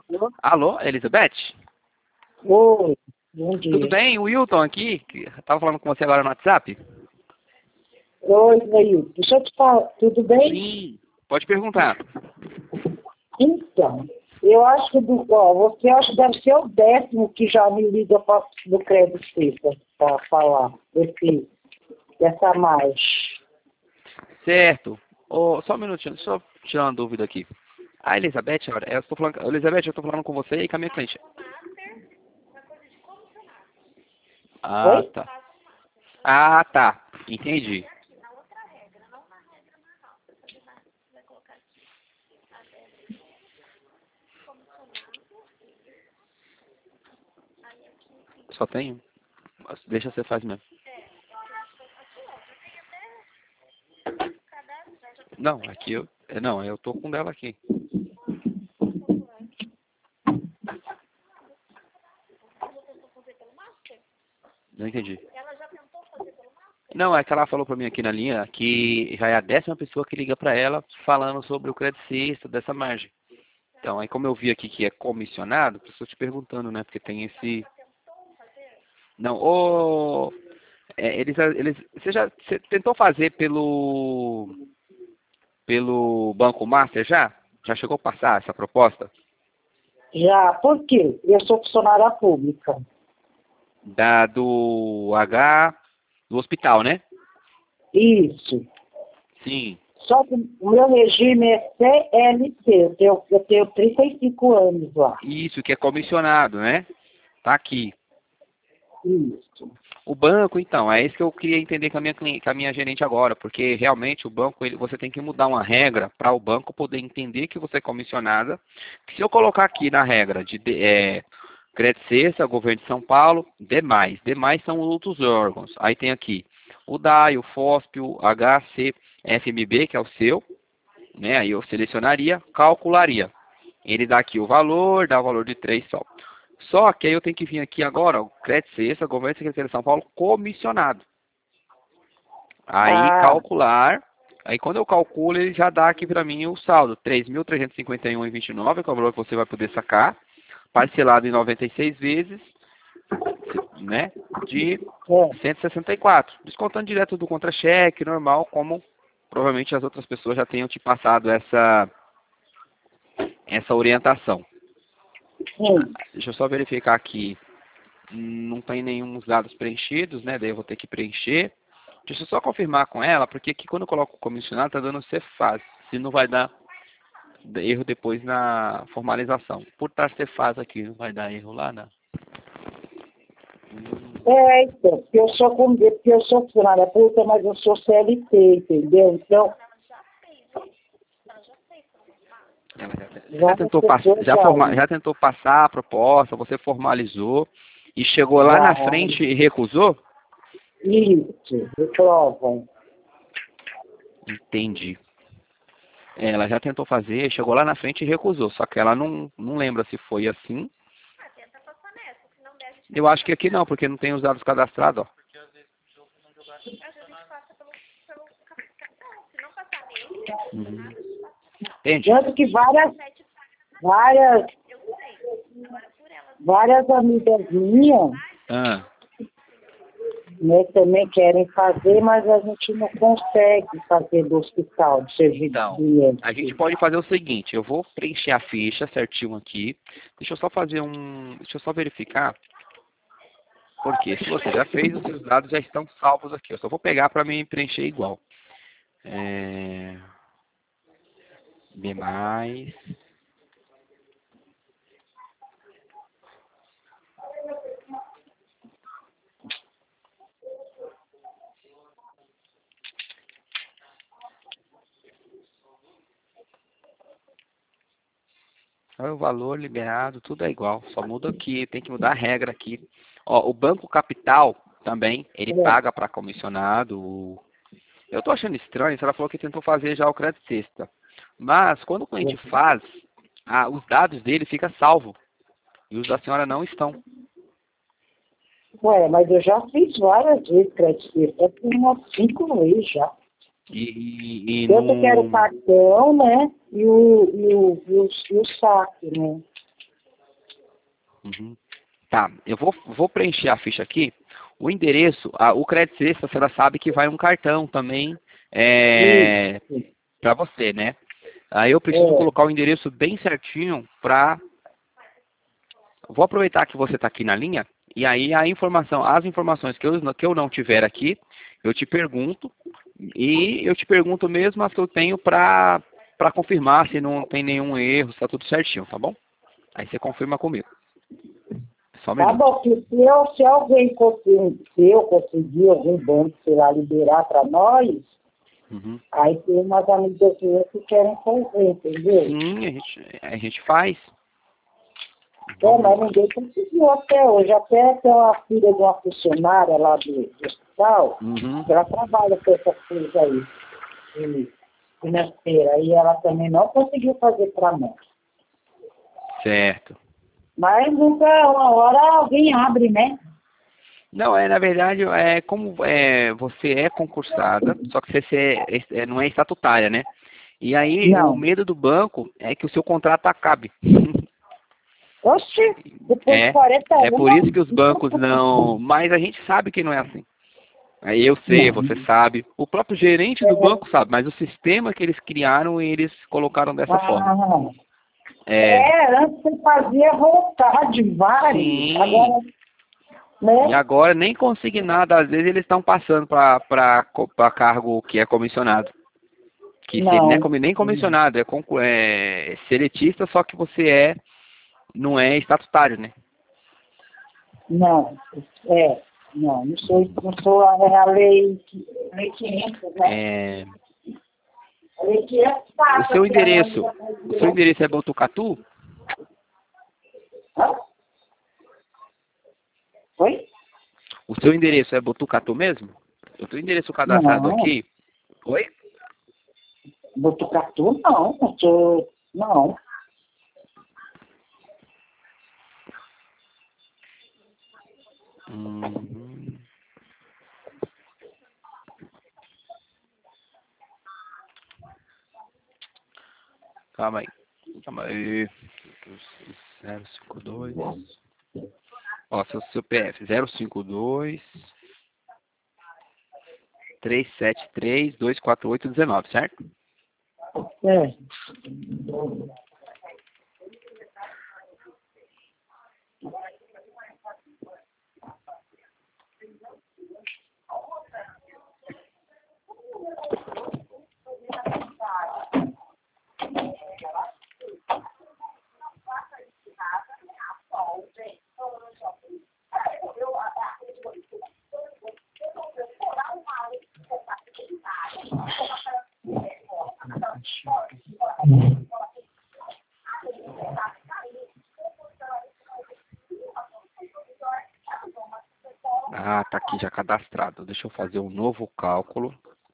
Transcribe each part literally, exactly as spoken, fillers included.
Alô? Alô, Elizabeth? Oi, bom dia. Tudo bem? O Wilton aqui, que tava falando com você agora no WhatsApp. Oi, Oi. Deixa eu te falar, tudo bem? Sim. Pode perguntar. Então, eu acho que do, ó, você acha que deve ser o décimo que já me liga pra, do Crédito Cifra para falar desse, dessa margem. Certo. Oh, só um minutinho, deixa eu tirar uma dúvida aqui. A Elizabeth, olha, eu estou falando, Elizabeth, eu estou falando com você e com a minha cliente. Ah, Oi? tá. Ah, tá. Entendi. Só tenho? Deixa você faz mesmo. Não, aqui eu. Não, eu tô com dela aqui. Não entendi. Não, é que ela falou pra mim aqui na linha que já é a décima pessoa que liga pra ela falando sobre o Credit Suisse, dessa margem. Então, aí como eu vi aqui que é comissionado, por isso eu te perguntando, né? Porque tem esse. Não, ô. É, eles, eles, você já você tentou fazer pelo pelo Banco Master já? Já chegou a passar essa proposta? Já, por quê? Eu sou funcionária pública. Da do H do hospital, né? Isso. Sim. Só que o meu regime é C L T, eu tenho, eu tenho trinta e cinco anos lá. Isso, que é comissionado, né? Tá aqui. Isso. O banco, então, é isso que eu queria entender com a minha, cliente, com a minha gerente agora, porque realmente o banco, ele, você tem que mudar uma regra para o banco poder entender que você é comissionada. Que se eu colocar aqui na regra de é, Credit Suisse, Governo de São Paulo, demais. Demais são outros órgãos. Aí tem aqui o D A I, o F O S P, o H C F M B, que é o seu, né? Aí eu selecionaria, calcularia. Ele dá aqui o valor, dá o valor de três só. Só que aí eu tenho que vir aqui agora, o Credit Suisse, Governo de Secretaria de São Paulo, comissionado. Aí Ah, calcular, aí quando eu calculo, ele já dá aqui para mim o saldo, três mil trezentos e cinquenta e um vírgula vinte e nove, que é o valor que você vai poder sacar, parcelado em noventa e seis vezes, né, de é. cento e sessenta e quatro, descontando direto do contra-cheque, normal, como provavelmente as outras pessoas já tenham te passado essa, essa orientação. Sim. Deixa eu só verificar aqui, não tem nenhum dados preenchidos, né, daí eu vou ter que preencher. Deixa eu só confirmar com ela, porque aqui quando eu coloco o comissionado tá dando Cefaz, se não vai dar erro depois na formalização. Por estar Cefaz aqui, não vai dar erro lá, né? É, então, porque eu sou com- porque eu sou funcionária pública, mas eu sou C L T, entendeu? Então, Ela já, já, várias tentou, pass- pessoas já, já, forma, já tentou passar a proposta, você formalizou e chegou lá na já, frente e recusou? isso, reprovam. Entendi. Ela já tentou fazer, chegou lá na frente e recusou, só que ela não, não lembra se foi assim. Eu acho que aqui não, porque não tem os dados cadastrados, ó. Uhum. Entende? Tanto que várias, várias, várias amigas minhas, Ah, né, também querem fazer, mas a gente não consegue fazer do hospital, do serviço então, de a gente médico. pode fazer o seguinte, eu vou preencher a ficha certinho aqui. Deixa eu só fazer um. Deixa eu só verificar. Porque se você já fez, os seus dados já estão salvos aqui. Eu só vou pegar para me preencher igual. É... Demais. O valor liberado, tudo é igual. Só muda aqui, tem que mudar a regra aqui. Ó, o Banco Capital também, ele É, paga para comissionado. Eu tô achando estranho, ela falou que tentou fazer já o crédito sexta. Mas quando o cliente faz, ah, os dados dele ficam salvo. E os da senhora não estão. ué, mas eu já fiz várias vezes crédito, é por umas cinco vezes já. E, e, e Tanto que era o não. cartão, né, e o, e o, e o, e o saque, né. Uhum. Tá, eu vou, vou preencher a ficha aqui. O endereço, a, o crédito extra, você já sabe que vai um cartão também é, Isso. para você, né? Aí eu preciso É. colocar o endereço bem certinho para... Vou aproveitar que você está aqui na linha, e aí a informação, as informações que eu, que eu não tiver aqui, eu te pergunto, e eu te pergunto mesmo as que eu tenho para para confirmar se não tem nenhum erro, se está tudo certinho, tá bom? Aí você confirma comigo. Só um Tá minuto. bom, que se, eu, se alguém conseguir, se eu conseguir algum banco, sei lá, liberar para nós, Uhum. aí tem umas amigas minhas que querem fazer, entendeu? Sim, a gente, a gente faz. É, Vamos mas lá. ninguém conseguiu até hoje. Até tem uma filha de uma funcionária lá do, do hospital, Uhum. que ela trabalha com essas coisas aí, de financeira, e ela também não conseguiu fazer para nós. Certo. Mas nunca, uma hora alguém abre, né? Não, é, na verdade, é como é, você é concursada, só que você é- é- não é estatutária, né? E aí o Não. medo do banco é que o seu contrato acabe. Oxi, depois de É, quarenta é por isso anos, que os bancos não. Mas a gente sabe que não é assim. Aí eu sei, você não. sabe. O próprio gerente do É, banco sabe, mas o sistema que eles criaram, eles colocaram dessa forma. ah, É, é, antes você fazia vontade, vários. sim. Agora, E né? agora nem consignado, às vezes eles estão passando para cargo que é comissionado. Que seria, não é Não, comi- nem comissionado, é, conclu- é seletista, só que você é, não é estatutário, né? não. É, não, não sou, não sou a, é a lei, lei quinhentos, né? É, A lei quinhentos o passa seu que a mãe endereço, já o seu fazia. endereço é Botucatu? Hã? Oi? O seu endereço é Botucatu mesmo? Eu tenho endereço cadastrado Não, aqui. Oi? Botucatu não, não sou, não. Hum, calma aí. Calma aí. zero cinco dois. Ó, seu C P F. zero cinco dois, três sete três, dois quatro oito um nove, certo? É. Ah, tá aqui já cadastrado. Deixa eu fazer um novo cálculo.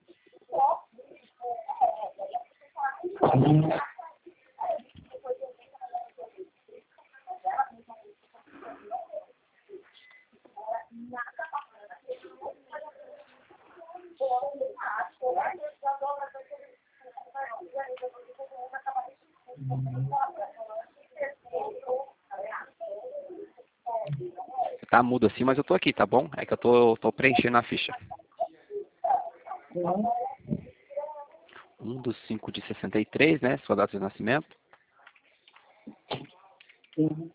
Tá mudo assim, mas eu tô aqui, tá bom? É que eu tô, tô preenchendo a ficha. Um dos cinco de sessenta e três, né? Sua data de nascimento. Sim.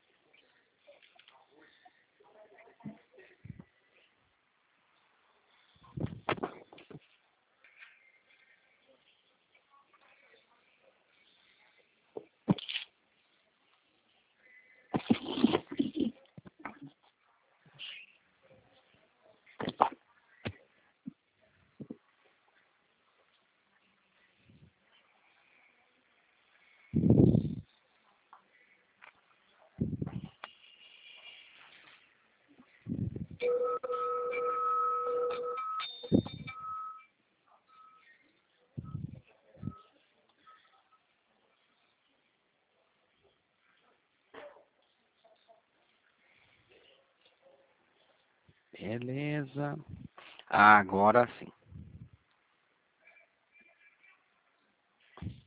Beleza. Agora sim.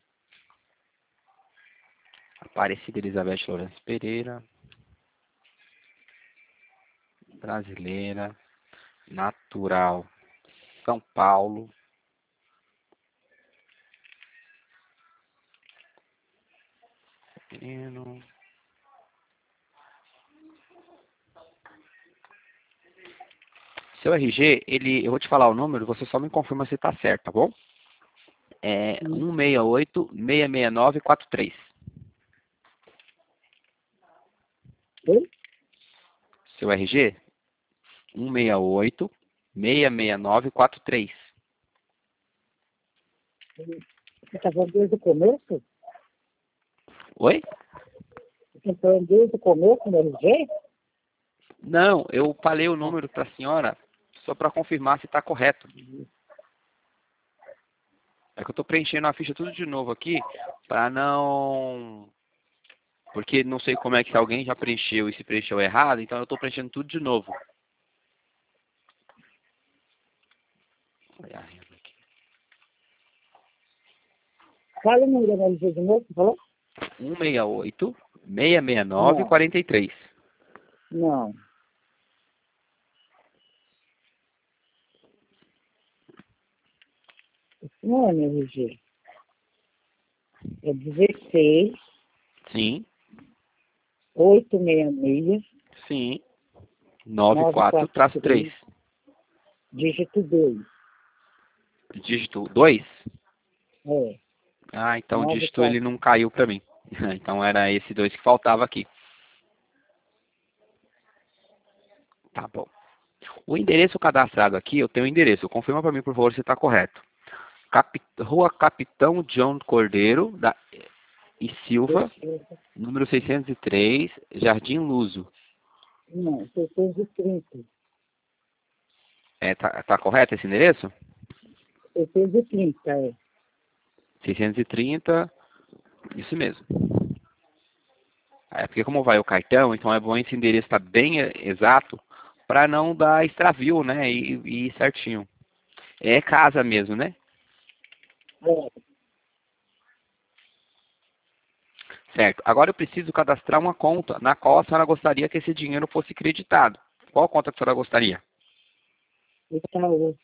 Aparecida Elizabeth Lourenço Pereira. Brasileira, natural, São Paulo. Menino. Seu R G, ele, eu vou te falar o número, você só me confirma se está certo, tá bom? É um seis oito, seis seis nove, quatro três. Oi? Seu R G? um seis oito, seis seis nove, quatro três. Você está falando desde o começo? Oi? Você está falando desde o começo no R G? Não, eu falei o número para a senhora só para confirmar se está correto. É que eu estou preenchendo a ficha tudo de novo aqui para não... Porque não sei como é que se alguém já preencheu e se preencheu errado, então eu estou preenchendo tudo de novo. Olha a renda aqui. Fala o número do R G de novo, você falou? um seis oito, seis seis nove, quatro três. Não. Esse não é meu R G. É dezesseis, Sim, oitocentos e sessenta e seis, sim. nove quatro traço três. dígito dois. Dígito dois? É. Ah, então o nove dígito quatro. ele não caiu para mim. Então era esse dois que faltava aqui. Tá bom. O endereço cadastrado aqui, eu tenho o endereço. Confirma para mim, por favor, se está correto. Capi... Rua Capitão John Cordeiro da... e Silva, número seiscentos e três, Jardim Luso. Não, seiscentos e trinta. É, tá, tá correto esse endereço? seiscentos e trinta, é. seiscentos e trinta, isso mesmo. É porque como vai o cartão, então é bom esse endereço estar bem exato para não dar extravio, né? E, e ir certinho. É casa mesmo, né? É. Certo. Agora eu preciso cadastrar uma conta na qual a senhora gostaria que esse dinheiro fosse creditado. Qual conta que a senhora gostaria? Itaú.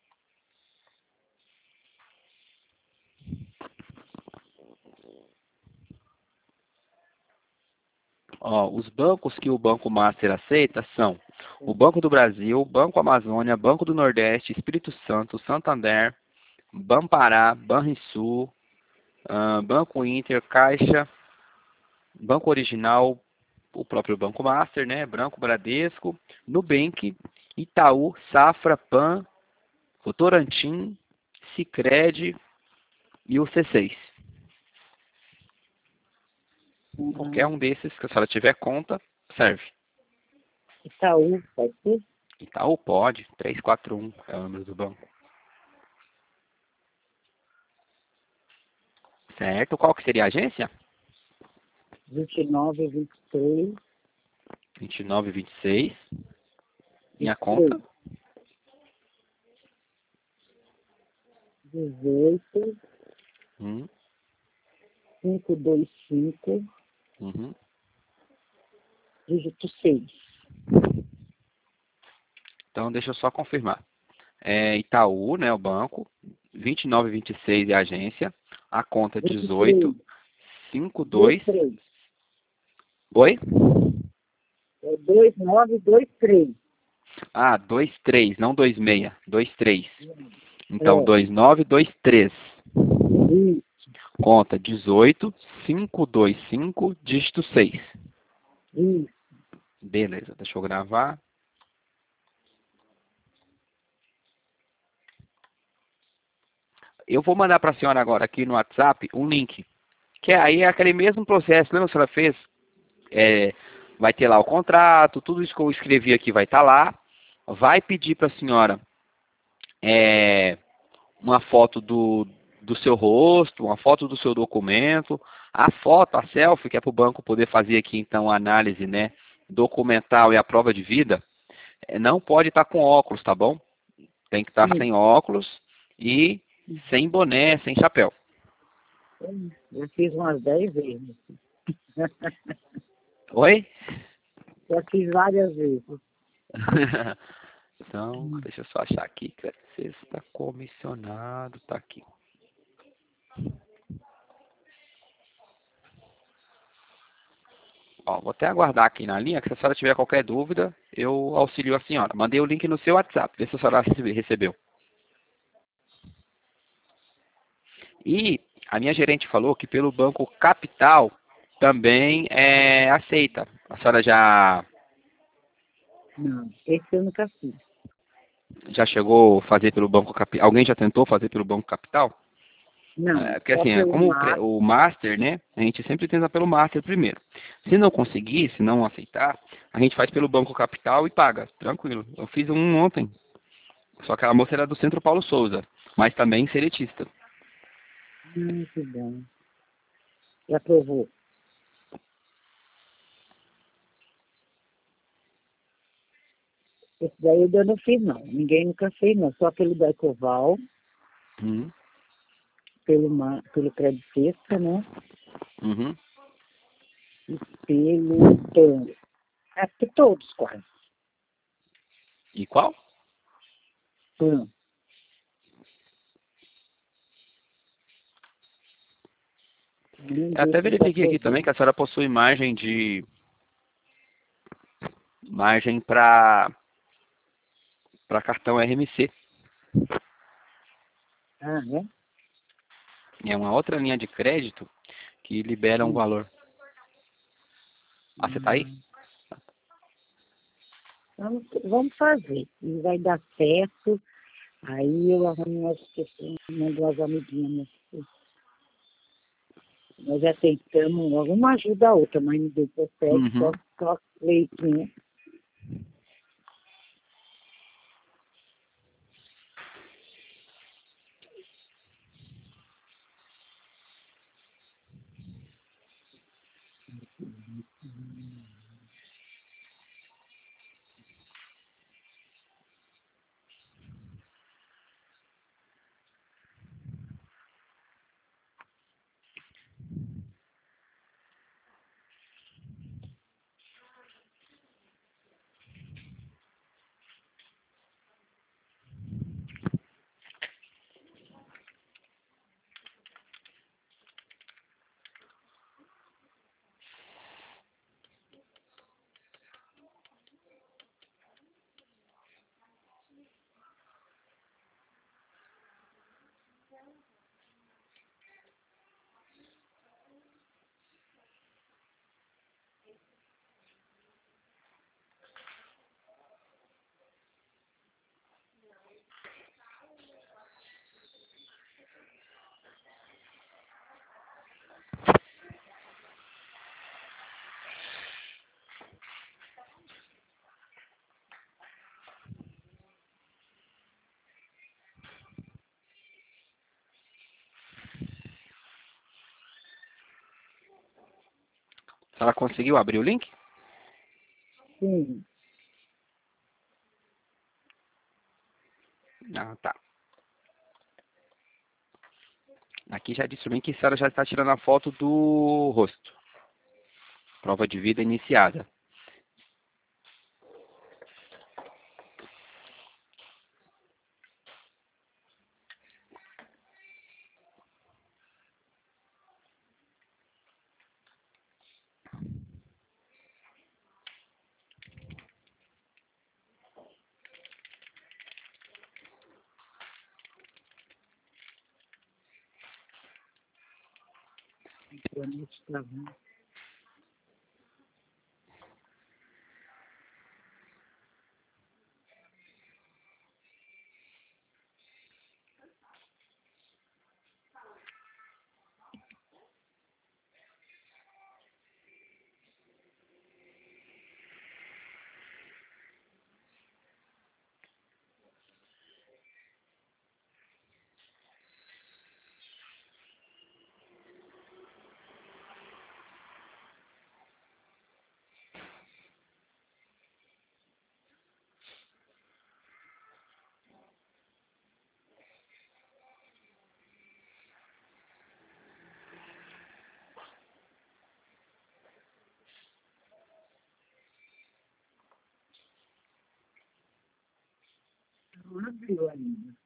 Ó, os bancos que o Banco Master aceita são o Banco do Brasil, Banco Amazônia, Banco do Nordeste, Espírito Santo, Santander, Banpará, Banrisul, uh, Banco Inter, Caixa, Banco Original, o próprio Banco Master, né? Branco Bradesco, Nubank, Itaú, Safra, Pan, Votorantim, Sicredi e o C seis. Uhum. Qualquer um desses que a senhora tiver conta, serve. Itaú, pode ser? Itaú pode, trezentos e quarenta e um é o número do banco. Certo, qual que seria a agência? vinte e nove, vinte e três. vinte e nove, vinte e seis. Minha vinte e três. conta? dezoito, Hum, quinhentos e vinte e cinco, uhum. dígito seis. Então deixa eu só confirmar. É Itaú, né, o banco, vinte e nove, vinte e seis é a agência, a conta dezoito, cinquenta e dois. vinte e três. Oi? É dois nove dois três. Ah, vinte e três, não vinte e seis, vinte e três. Então, É. vinte e nove, vinte e três. Isso. Conta dezoito, quinhentos e vinte e cinco, dígito seis. Isso. Beleza, deixa eu gravar. Eu vou mandar para a senhora agora aqui no WhatsApp um link. Que aí é aquele mesmo processo, lembra que a senhora fez? É, vai ter lá o contrato, tudo isso que eu escrevi aqui vai estar lá. Vai pedir para a senhora é, uma foto do, do seu rosto, uma foto do seu documento, a foto, a selfie, que é para o banco poder fazer aqui então a análise, né, documental e a prova de vida, é, não pode estar com óculos, tá bom? Tem que estar Sim. sem óculos e sem boné, sem chapéu. Eu fiz umas dez vezes. Oi? Já fiz várias vezes. Então, deixa eu só achar aqui. Crédito sexta, comissionado, tá aqui. Ó, vou até aguardar aqui na linha, que se a senhora tiver qualquer dúvida, eu auxilio a senhora. Mandei o link no seu WhatsApp, vê se a senhora rece- recebeu. E a minha gerente falou que pelo Banco Capital também é aceita. A senhora já, Não, esse eu nunca fiz. já chegou a fazer pelo Banco Capital? Alguém já tentou fazer pelo Banco Capital? Não, É, porque só assim, é pelo como o, cre- mar. o Master, né? A gente sempre tenta pelo Master primeiro. Se não conseguir, se não aceitar, a gente faz pelo Banco Capital e paga. Tranquilo. Eu fiz um ontem. Só que a moça era do Centro Paulo Souza, mas também seletista. Hum, que bom. Já aprovou. Esse daí eu ainda não fiz, não. Ninguém nunca fez, não. Só pelo da Ecoval, Uhum. pelo, ma- pelo Crédito Sexta, né? Uhum. E pelo Pan. Acho que todos quase. E qual? Pan. Nenhum Eu até desses verifiquei aqui também aprovou. que a senhora possui margem de margem para para cartão R M C. Ah, né? É uma outra linha de crédito que libera um Hum. valor. Ah, você tá aí? Hum. Vamos, vamos fazer. E vai dar certo. Aí eu arrumo umas pessoas, mando umas amiguinhas. Né? Nós já tentamos, alguma ajuda a outra, mas não deu pra certo, Uhum. só, só leitinho. A senhora conseguiu abrir o link? Sim. Ah, tá. Aqui já disse também que a senhora já está tirando a foto do rosto. Prova de vida iniciada. Internet tá ruim. viu ainda.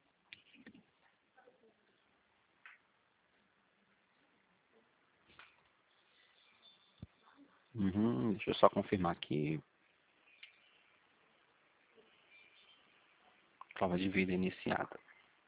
Uhum, deixa eu só confirmar aqui. Prova de vida iniciada.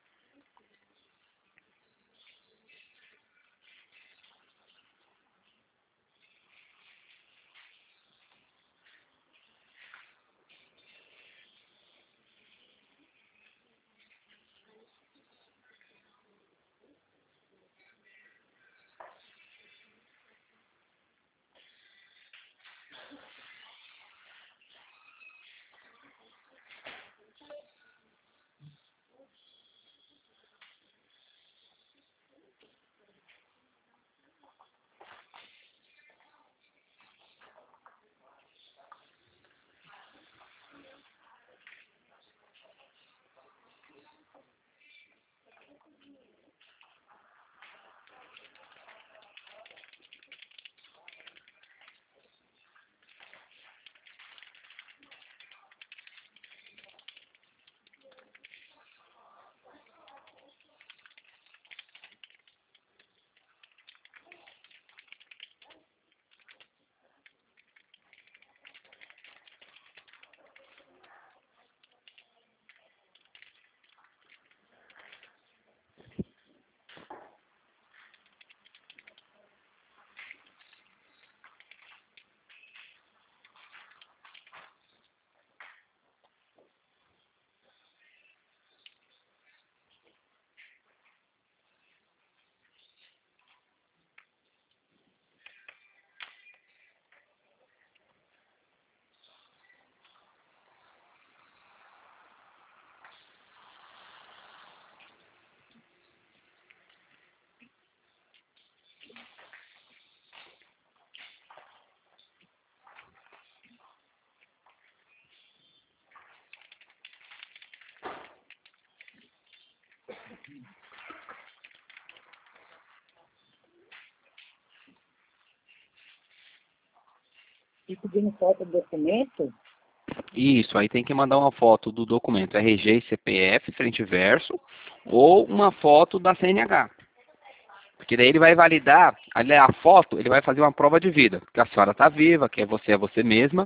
E pedindo foto do documento? Isso, aí tem que mandar uma foto do documento R G e C P F, frente e verso, ou uma foto da C N H. Porque daí ele vai validar, ali a foto, ele vai fazer uma prova de vida, que a senhora está viva, que é você é você mesma.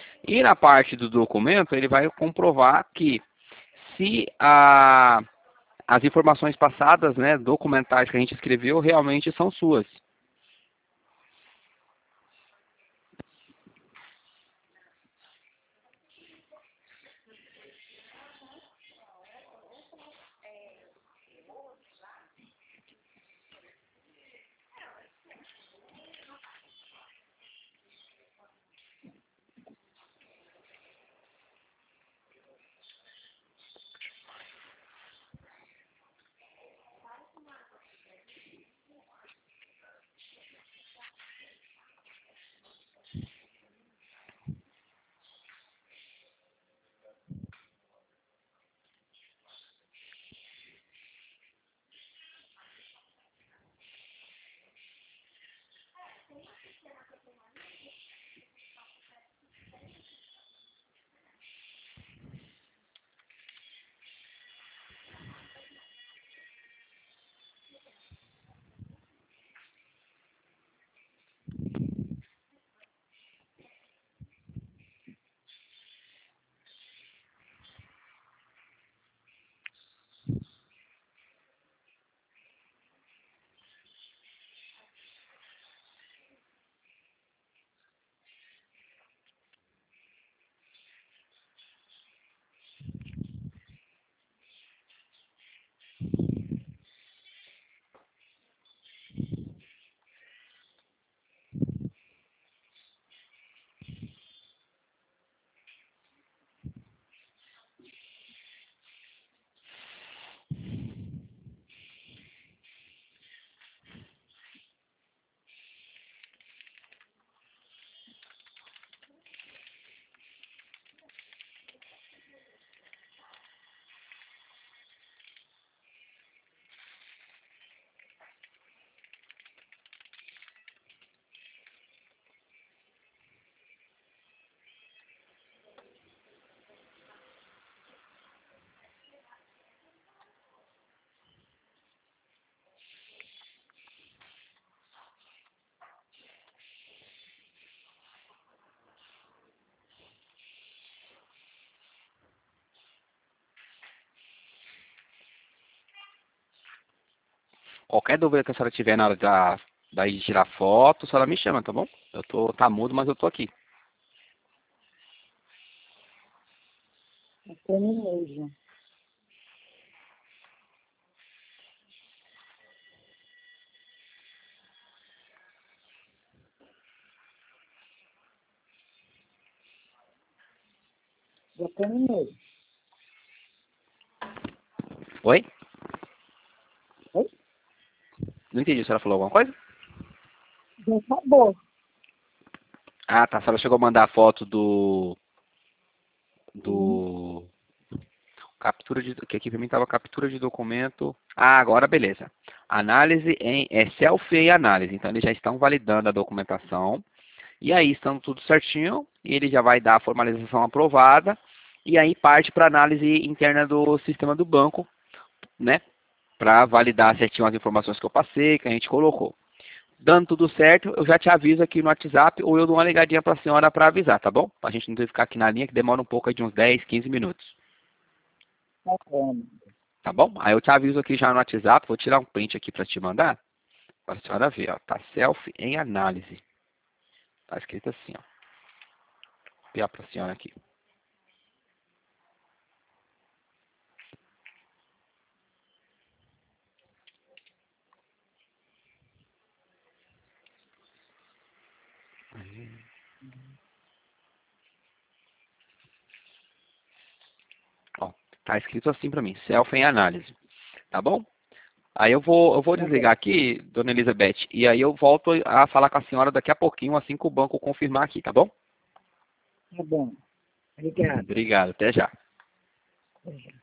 E na parte do documento, ele vai comprovar que se a, as informações passadas, né, documentais que a gente escreveu, realmente são suas. Qualquer dúvida que a senhora tiver na hora da, da de tirar foto, a senhora me chama, tá bom? Eu tô, tá mudo, mas eu tô aqui. Eu terminei já. Já terminei. Oi? Oi? Não entendi, a senhora falou alguma coisa? Já acabou. Ah, tá. A senhora chegou a mandar a foto do... Sim. do... Captura de... que aqui pra mim tava captura de documento. Ah, agora beleza. Análise em... É selfie e análise. Então eles já estão validando a documentação. E aí, estando tudo certinho, ele já vai dar a formalização aprovada. E aí parte para análise interna do sistema do banco, né? Para validar certinho as informações que eu passei, que a gente colocou. Dando tudo certo, eu já te aviso aqui no WhatsApp ou eu dou uma ligadinha para a senhora para avisar, tá bom? Para a gente não ter que ficar aqui na linha, que demora um pouco aí de uns dez, quinze minutos. Tá bom. Tá bom? Aí eu te aviso aqui já no WhatsApp, vou tirar um print aqui para te mandar, para a senhora ver, ó. Tá selfie em análise. Tá escrito assim, ó. Vou copiar para a senhora aqui. Ó, tá escrito assim para mim, selfie em análise. Tá bom? Aí eu vou, eu vou Tá bom. desligar aqui, dona Elizabeth, e aí eu volto a falar com a senhora daqui a pouquinho, assim que o banco confirmar aqui, tá bom? Tá bom. Obrigada. Obrigado, até já. Até já.